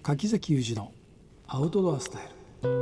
柿崎裕二のアウトドアスタイル。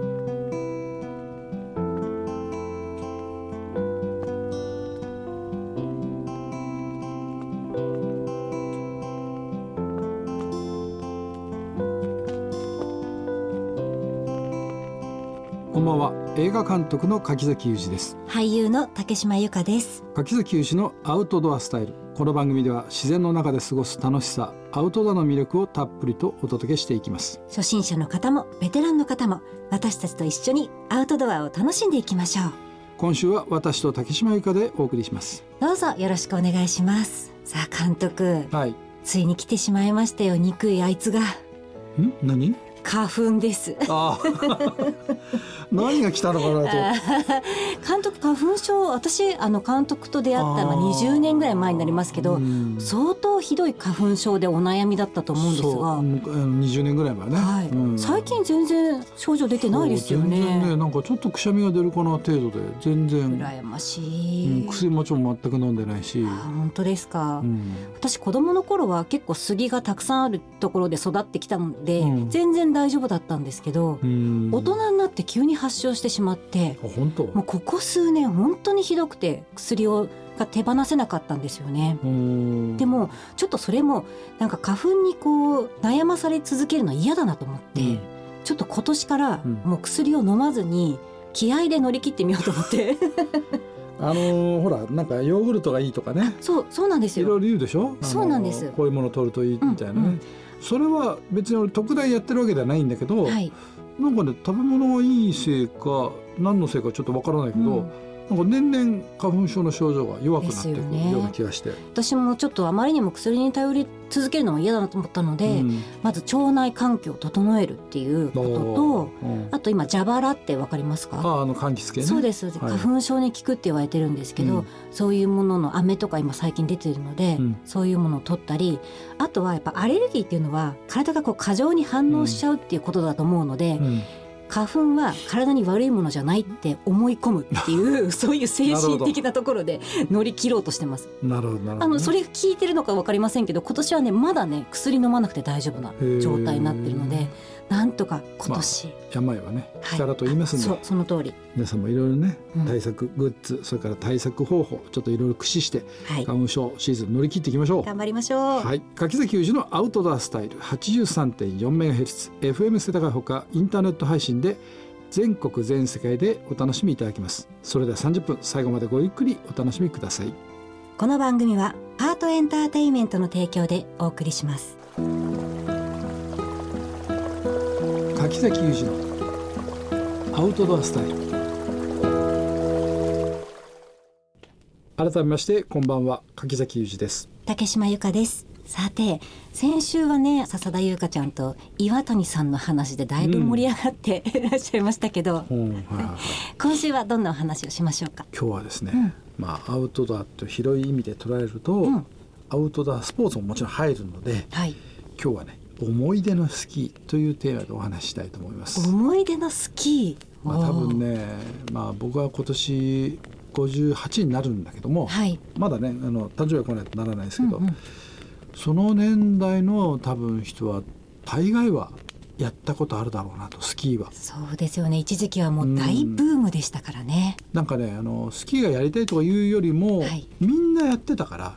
こんばんは。映画監督の柿崎裕二です。 俳優の竹島由香です。 柿崎裕二のアウトドアスタイル。この番組では自然の中で過ごす楽しさ、アウトドアの魅力をたっぷりとお届けしていきます。 初心者の方もベテランの方も私たちと一緒にアウトドアを楽しんでいきましょう。 今週は私と竹島由香でお送りします。 どうぞよろしくお願いします。さあ監督、 はい。 ついに来てしまいましたよ。憎いあいつが。 何？ 花粉です。 あ何が来たのかなと。 監督花粉症、私監督と出会ったのは20年ぐらい前になりますけど、相当ひどい花粉症でお悩みだったと思うんですが、 そう20年ぐらい前ね、 はい、最近全然症状出てないですよね。 全然ね、なんかちょっとくしゃみが出るかな程度で全然羨ましい、 薬もちろん全く飲んでないし。 本当ですか、私子供の頃は結構杉がたくさんあるところで育ってきたので、全然大丈夫だったんですけど、大人になって急に発症してしまって、 本当？ もうここ数年本当にひどくて薬が手放せなかったんですよね。でもちょっとそれもなんか花粉にこう悩まされ続けるの嫌だなと思って、ちょっと今年からもう薬を飲まずに気合で乗り切ってみようと思ってほらなんかヨーグルトがいいとかね。 そうなんですよ。 いろいろ言うでしょ。 そうなんです。 こういうものを取るといいみたいなね、それは別に俺特大やってるわけではないんだけど、なんかね食べ物がいいせいか何のせいかちょっとわからないけど、なんか年々花粉症の症状が弱くなっていくような気がして、 私もちょっとあまりにも薬に頼り続けるのも嫌だなと思ったので、まず腸内環境を整えるっていうことと、あと今蛇腹ってわかりますか？ 柑橘系ね。 そうです、花粉症に効くって言われてるんですけど、そういうものの飴とか今最近出てるので、そういうものを取ったり、あとはやっぱアレルギーっていうのは体がこう過剰に反応しちゃうっていうことだと思うので、花粉は体に悪いものじゃないって思い込むっていうそういう精神的なところで乗り切ろうとしてます。 なるほど、なるほどね。 それが効いてるのか分かりませんけど、今年はねまだね薬飲まなくて大丈夫な状態になってるので、なんとか今年、 病はね気からと言いますんで、 その通り皆さんもいろいろね、対策グッズ、それから対策方法ちょっといろいろ駆使して、花粉症シーズン乗り切っていきましょう。 頑張りましょう。 はい、柿崎裕二のアウトドアスタイル 83.4MHz FM 世田谷ほかインターネット配信で全国全世界でお楽しみいただけます。それでは30分最後までごゆっくりお楽しみください。 この番組はハートエンターテインメントの提供でお送りします。 柿崎裕二のアウトドアスタイル。改めましてこんばんは、柿崎裕二です。 竹島由香です。さて先週はね笹田優香ちゃんと岩谷さんの話でだいぶ盛り上がっていらっしゃいましたけど、今週はどんなお話をしましょうか。 今日はですね、アウトドアと広い意味で捉えると、アウトドアスポーツももちろん入るので、今日はね思い出のスキーというテーマでお話ししたいと思います。 思い出のスキー、 多分ね、僕は今年58になるんだけども、まだね誕生日は来ないとならないですけど、その年代の多分人は大概はやったことあるだろうなと、スキーは。 そうですよね。一時期はもう大ブームでしたからね。 なんかねスキーがやりたいとかいうよりも、みんなやってたから、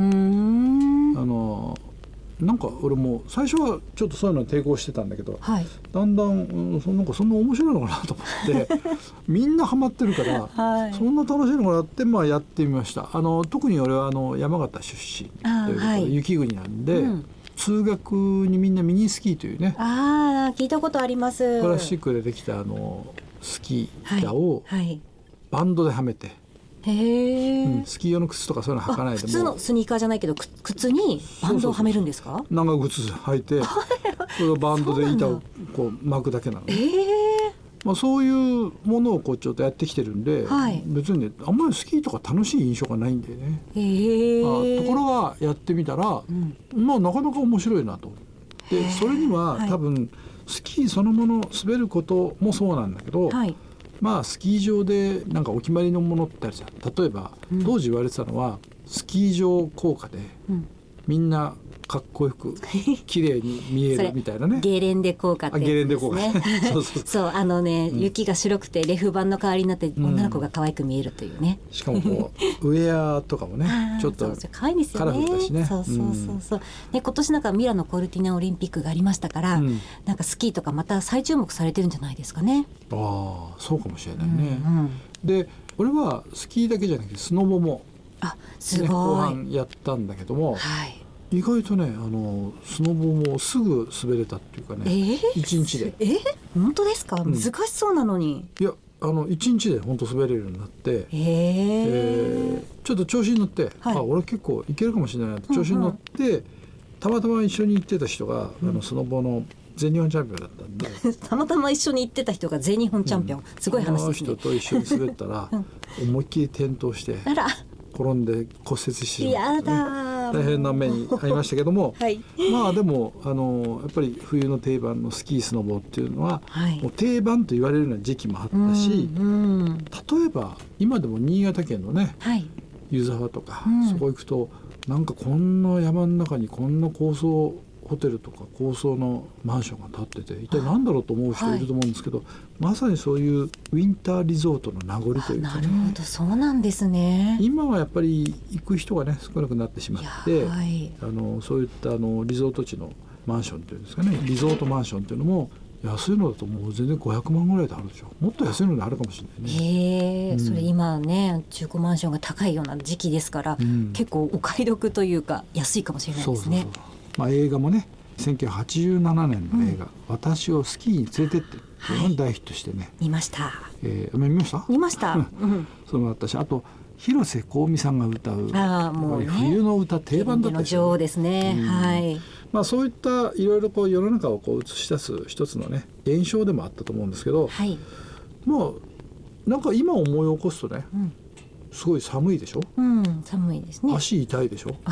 なんか俺も最初はちょっとそういうの抵抗してたんだけど、だんだん、なんかそんな面白いのかなと思ってみんなハマってるから、そんな楽しいのかなってやってみました。特に俺は山形出身ということで、雪国なんで、通学にみんなミニスキーというね、 聞いたことあります。 プラスチックでできたスキー板をバンドではめて、スキー用の靴とかそういうの履かないでも、 普通のスニーカーじゃないけど靴にバンドをはめるんですか？ 長靴履いてそれをバンドで板をこう巻くだけなの。そういうものをちょっとやってきてるんで、別にねあんまりスキーとか楽しい印象がないんだよね。ところがやってみたら、なかなか面白いなと。でそれには多分スキーそのもの滑ることもそうなんだけど、スキー場でなんかお決まりのものってあるじゃん。例えば、当時言われてたのはスキー場効果で、みんなかっこよく綺麗に見えるみたいなね。 ゲレンデ効果ってやつですね。そう雪が白くてレフ板の代わりになって女の子が可愛く見えるというね。 しかもこうウェアとかもねちょっと可愛いですよね。 カラフルだしね。 で今年なんかミラノコルティナオリンピックがありましたから、なんかスキーとかまた再注目されてるんじゃないですかね。 ああ、そうかもしれないね。で俺はスキーだけじゃなくてスノボもすごい、 後半やったんだけども、意外とねスノボもすぐ滑れたっていうかね、1日で。 本当ですか？難しそうなのに。 いや1日で本当滑れるようになって、ちょっと調子に乗って、俺結構いけるかもしれないなって調子に乗って、たまたま一緒に行ってた人が、スノボの全日本チャンピオンだったんでたまたま一緒に行ってた人が全日本チャンピオン、すごい話ですね。 人と一緒に滑ったら、思いっきり転倒して転んで骨折してしまって、大変な目に遭いましたけども、まあでもやっぱり冬の定番のスキースノボっていうのは、もう定番と言われるような時期もあったし、例えば今でも新潟県のね、湯沢とか、そこ行くとなんかこんな山の中にこんな高層ホテルとか高層のマンションが建ってて、一体何だろうと思う人いると思うんですけど、まさにそういうウィンターリゾートの名残というかね。 なるほど、そうなんですね。 今はやっぱり行く人がね少なくなってしまって、そういったリゾート地のマンションっていうんですかね、リゾートマンションっていうのも安いのだともう全然500万ぐらいであるでしょ。もっと安いのであるかもしれないね。 それ今ね中古マンションが高いような時期ですから、結構お買い得というか安いかもしれないですね。 映画もね1987年の映画、私をスキーに連れてってっていうのが大ヒットしてね、 見ました。 見ました？ 見ました。 それもあったし、あと広瀬香美さんが歌うもう、ね、 冬の歌定番だったでしょ。 の女王ですね。 そういったいろいろこう世の中をこう映し出す一つのね現象でもあったと思うんですけど、なんか今思い起こすとね、すごい寒いでしょ。 寒いですね。 足痛いでしょ。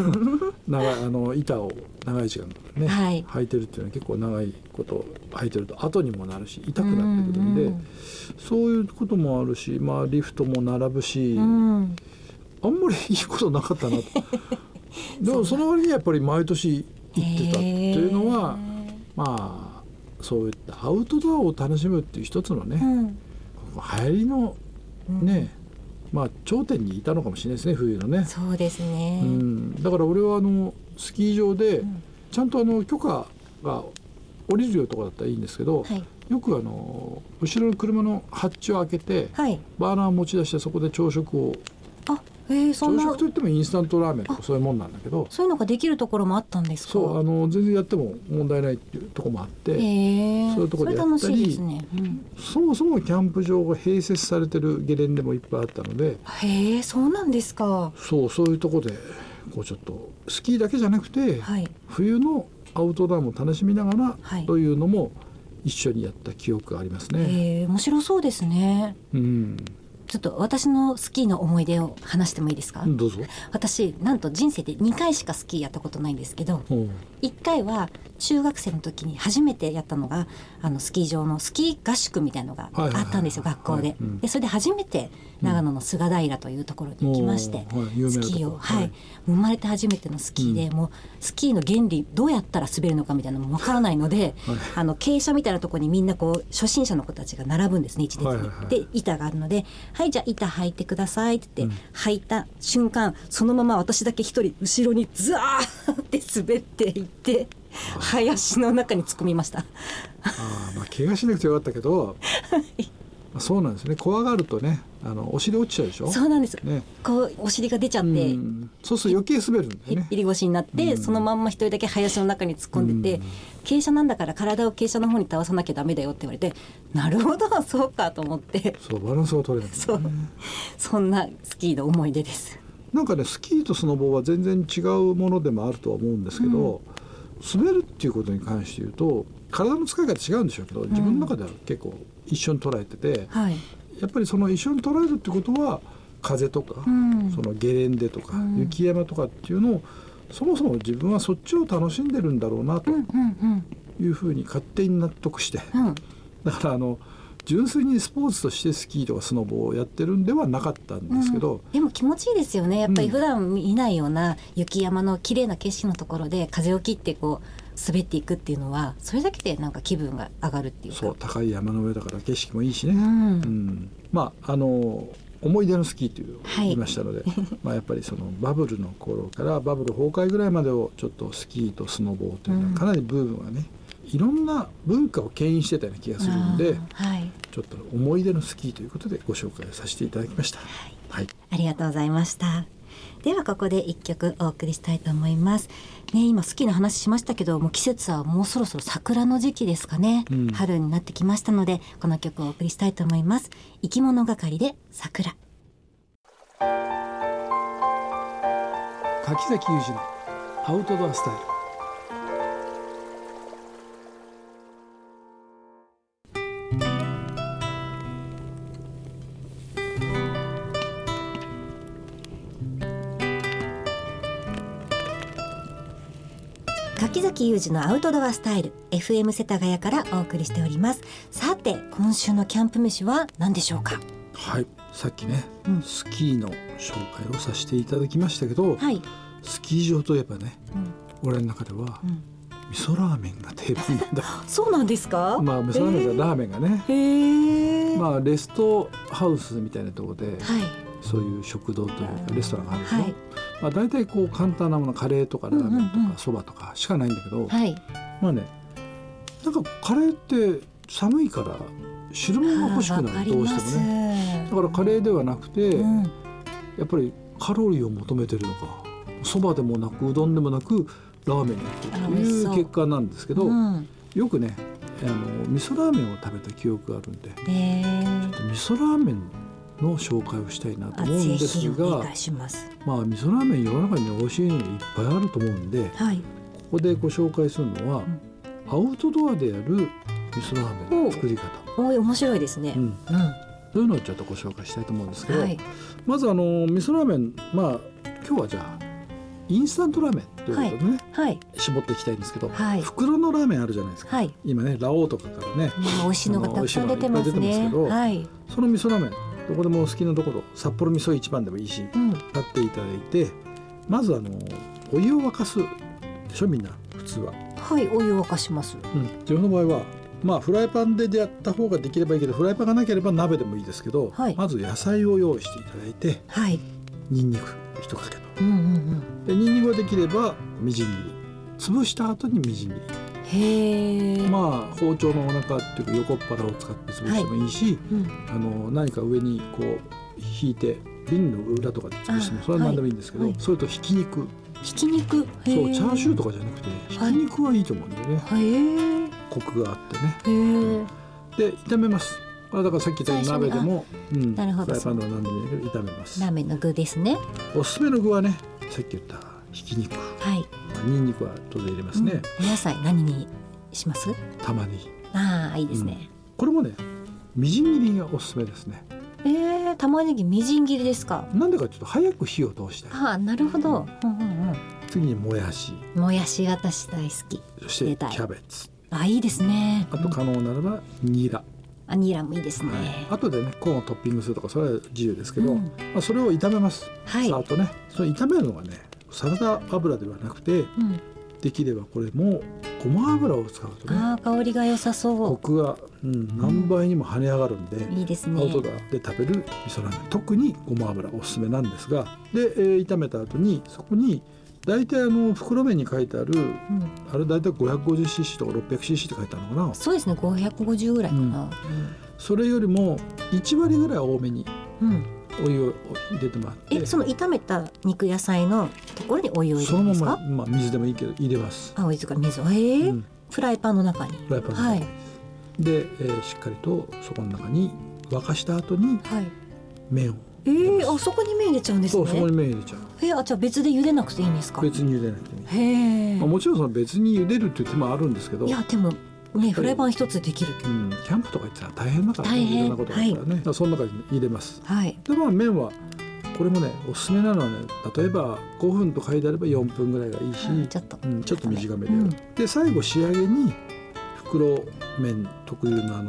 板を長い時間ね、履いてるっていうのは結構長いこと履いてると後にもなるし痛くなってくるんで、そういうこともあるし、リフトも並ぶし、あんまりいいことなかったなとでもその割にやっぱり毎年行ってたっていうのは、そういったアウトドアを楽しむっていう一つのね、流行りのね、頂点にいたのかもしれないですね、冬のね。 そうですね。 だから俺はスキー場でちゃんと許可が降りるようなところだったらいいんですけど、よく後ろの車のハッチを開けて、バーナーを持ち出してそこで朝食を、朝食といってもインスタントラーメンとかそういうもんなんだけど、 そういうのができるところもあったんですか？ 全然やっても問題ないっていうところもあって、そういうところでやったり、そもそもキャンプ場が併設されてるゲレンデもいっぱいあったので。 そうなんですか。 そういうところでこうちょっとスキーだけじゃなくて、冬のアウトドアも楽しみながらというのも一緒にやった記憶がありますね。 面白そうですね。ちょっと私のスキーの思い出を話してもいいですか？ どうぞ。 私なんと人生で2回しかスキーやったことないんですけど、1回は中学生の時に初めてやったのがスキー場のスキー合宿みたいなのがあったんですよ、学校で。でそれで初めて長野の菅平というところに行きまして、スキーを、生まれて初めてのスキーで、もうスキーの原理どうやったら滑るのかみたいなのもわからないので、傾斜みたいなところにみんなこう初心者の子たちが並ぶんですね、一列に。で板があるので、じゃあ板履いてくださいって言って、履いた瞬間そのまま私だけ一人後ろにザーって滑っていって林の中に突っ込みました。 怪我しなくてよかったけどそうなんですね。怖がるとねお尻落ちちゃうでしょ。 そうなんです、こうお尻が出ちゃって、 そうすると余計滑るんだよね。 入り腰になって、そのまんま一人だけ林の中に突っ込んでて、傾斜なんだから体を傾斜の方に倒さなきゃダメだよって言われて、なるほどそうかと思って、 バランスが取れない、 そんなスキーの思い出です。 なんかねスキーとスノボは全然違うものでもあるとは思うんですけど、滑るっていうことに関して言うと体の使い方違うんでしょうけど、自分の中では結構一緒に捉えてて、やっぱりその一緒に捉えるってことは風とか、そのゲレンデとか、雪山とかっていうのをそもそも自分はそっちを楽しんでるんだろうなというふうに勝手に納得して、だから純粋にスポーツとしてスキーとかスノボをやってるんではなかったんですけど、 でも気持ちいいですよね。やっぱり普段見ないような雪山の綺麗な景色のところで風を切ってこう滑っていくっていうのは、それだけでなんか気分が上がるっていうか。 そう、高い山の上だから景色もいいしね、まあ思い出のスキーという言いましたので、まあやっぱりそのバブルの頃からバブル崩壊ぐらいまでをちょっとスキーとスノボというのはかなりブームがね、いろんな文化を牽引してたような気がするんで、ちょっと思い出のスキーということでご紹介させていただきました。はい、 ありがとうございました。ではここで一曲お送りしたいと思いますね。今スキーの話しましたけど、もう季節はもうそろそろ桜の時期ですかね、春になってきましたので、この曲をお送りしたいと思います。生き物係で桜。 柿崎裕二のアウトドアスタイル。 柿崎裕二のアウトドアスタイル、 FM 世田谷からお送りしております。さて今週のキャンプ飯は何でしょうか。 はい、さっきね、スキーの紹介をさせていただきましたけど、スキー場といえばね、俺の中では、味噌ラーメンが定番なんだ。 そうなんですか。 まあ味噌ラーメンがラーメンがね、まあレストハウスみたいなところで、そういう食堂というかレストランがあるでしょ、まあ、大体こう簡単なもの、カレーとかラーメンとかそばとかしかないんだけど、まあね、なんかカレーって寒いから汁物が欲しくなる、どうしてもね。だからカレーではなくて、やっぱりカロリーを求めてるのか、そばでもなくうどんでもなくラーメンになってるという結果なんですけど、よくね味噌ラーメンを食べた記憶があるんで、ちょっと味噌ラーメンの紹介をしたいなと思うんですが、まあ味噌ラーメン世の中に美味しいのがいっぱいあると思うんで、ここでご紹介するのは、アウトドアでやる味噌ラーメンの作り方。 面白いですね。 そういうのをちょっとご紹介したいと思うんですけど、まず味噌ラーメン、まあ今日はじゃあインスタントラーメンということでね、絞っていきたいんですけど、袋のラーメンあるじゃないですか、今ねラオウとかからね、 美味しいのがたくさん出てますね。 その味噌ラーメンどこでもお好きなところ、札幌味噌一番でもいいし、買っていただいて、まずお湯を沸かすでしょ、みんな普通は。 お湯を沸かします。 自分の場合はまあフライパンでやった方ができればいいけど、フライパンがなければ鍋でもいいですけど、まず野菜を用意していただいて、ニンニク一かけと、でニンニクができればみじん切り、潰した後にみじん切り。まあ包丁のお腹っていうか横っ腹を使って潰してもいいし、何か上にこう引いて瓶の裏とかで潰してもそれは何でもいいんですけど、それとひき肉。 ひき肉、 そうチャーシューとかじゃなくてひき肉はいいと思うんだよね。コクがあってね。で炒めます。だからさっき言ったように鍋でも、フライパンでも何でもいいけど炒めます。 ラーメンの具ですね。 おすすめの具はね、さっき言ったひき肉、ニンニクは当然入れますね。 お野菜何にします？ 玉ねぎ。 いいですね。 これもねみじん切りがおすすめですね。 玉ねぎみじん切りですか？ なんでかちょっと早く火を通したい。 なるほど。 次にもやし。 もやし私大好き。 そしてキャベツ。 いいですね。 あと可能ならばニラ。 ニラもいいですね。 あとでねコーンをトッピングするとかそれは自由ですけど、それを炒めます。さーっとね。それ炒めるのがねサラダ油ではなくて、できればこれもごま油を使うとね、 香りが良さそう。 コクが、何倍にも跳ね上がるんで、 いいですね。 アウトドアで食べる味噌ラーメン、特にごま油おすすめなんですが、で、炒めた後にそこに大体袋麺に書いてある、あれ大体 550cc とか 600cc って書いてあるのかな。 そうですね、550ぐらいかな。 それよりも1割ぐらい多めにお湯を入れてもらって、 その炒めた肉野菜のところにお湯を入れるんですか？ そのまま、水でもいいけど入れます。 お湯か水を、フライパンの中に。 フライパンの中に、で、しっかりとそこの中に沸かした後に麺を、 そこに麺入れちゃうんですね。 そこに麺入れちゃう。 じゃあ別で茹でなくていいんですか？ 別に茹でなくていい。もちろんその別に茹でるっていう手もあるんですけど、 いやでもね、フライパン一つできる、 キャンプとか行ったら大変だからね、いろんなことがあるからね、だからその中に入れます。で麺はこれもねおすすめなのはね、例えば5分と書いてあれば4分ぐらいがいいし、ちょっと短めで、で最後仕上げに袋麺特有の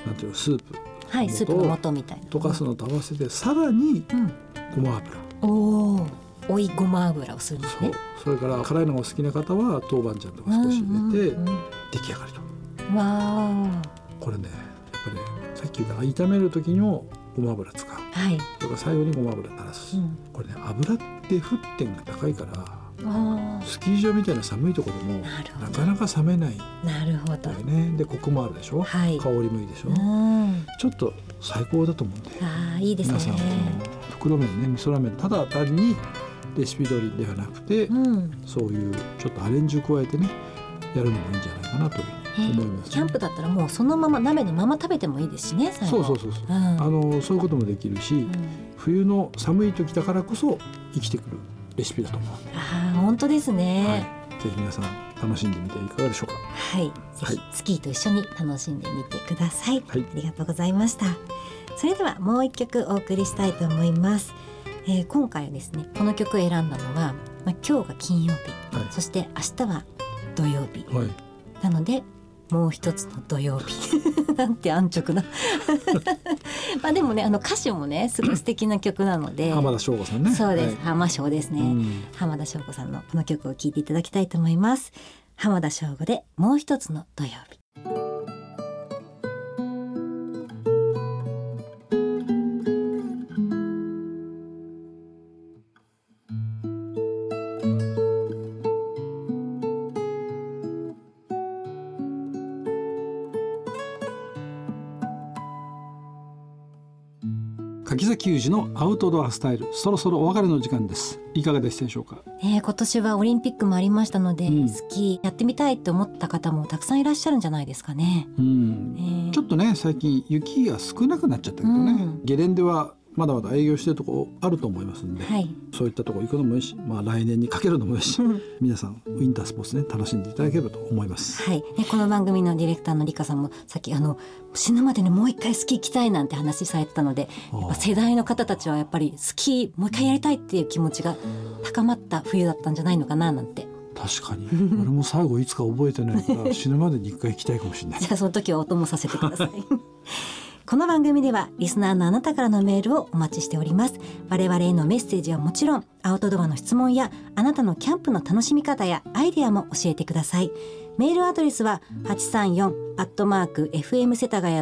なんていうのスープ、 はい、スープの素みたいな溶かすのと合わせてさらにごま油、 追いごま油をするんですね。 それから辛いのがお好きな方は豆板醤とか少し入れて出来上がりと。これねやっぱりねさっき言った炒める時にもごま油使う、はい、それから最後にごま油垂らす、これね油って沸点が高いからスキー場みたいな寒いところでもなかなか冷めない。 なるほど、 でコクもあるでしょ、はい、香りもいいでしょ、ちょっと最高だと思うんで、 いいですね、 皆さん袋麺ね味噌ラーメンただ単にレシピ通りではなくて、そういうちょっとアレンジを加えてねやるのもいいんじゃないかなというふうに思います、 キャンプだったらもうそのまま鍋のまま食べてもいいですしね。 そう、そういうこともできるし、冬の寒い時だからこそ生きてくるレシピだと思う。 本当ですね、 ぜひ皆さん楽しんでみていかがでしょうか。 はい、ぜひスキーと一緒に楽しんでみてください、ありがとうございました。それではもう一曲お送りしたいと思います。今回はですねこの曲を選んだのは、今日が金曜日、そして明日は土曜日、なのでもう一つの土曜日なんて安直なでもね歌詞もねすごい素敵な曲なので浜田省吾さんね。 そうです、浜省ですね、浜田省吾さんのこの曲を聴いていただきたいと思います。浜田省吾でもう一つの土曜日。 柿崎裕二のアウトドアスタイル、そろそろお別れの時間です。いかがでしたでしょうか。 今年はオリンピックもありましたので、スキーやってみたいと思った方もたくさんいらっしゃるんじゃないですかね。 ちょっとね最近雪が少なくなっちゃったけどね、ゲレンデはまだまだ営業してるとこあると思いますんで、そういったとこ行くのもいいし、来年にかけるのもいいし、皆さんウィンタースポーツね楽しんでいただければと思います。 この番組のディレクターのリカさんもさっき死ぬまでにもう一回スキー行きたいなんて話されてたので、やっぱ世代の方たちはやっぱりスキーもう一回やりたいっていう気持ちが高まった冬だったんじゃないのかななんて。 確かに俺も最後いつか覚えてないから死ぬまでに一回行きたいかもしれない。 じゃあその時はお供させてくださいこの番組ではリスナーのあなたからのメールをお待ちしております。我々へのメッセージはもちろんアウトドアの質問やあなたのキャンプの楽しみ方やアイデアも教えてください。メールアドレスは 834@fm 世田谷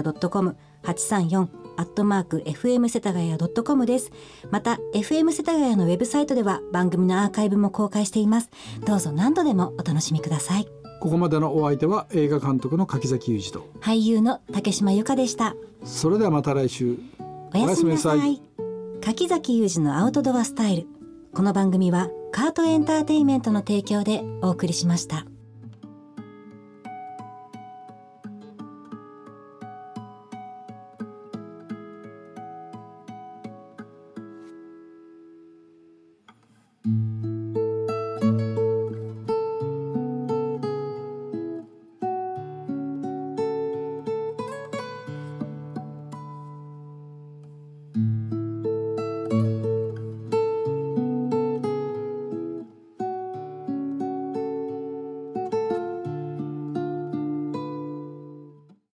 .com834@fm 世田谷 .com です。また FM 世田谷のウェブサイトでは番組のアーカイブも公開しています。どうぞ何度でもお楽しみください。 ここまでのお相手は映画監督の柿崎裕二と俳優の竹島由香でした。 それではまた来週おやすみなさい。柿崎裕二のアウトドアスタイル。この番組はカートエンターテインメントの提供でお送りしました。 うん。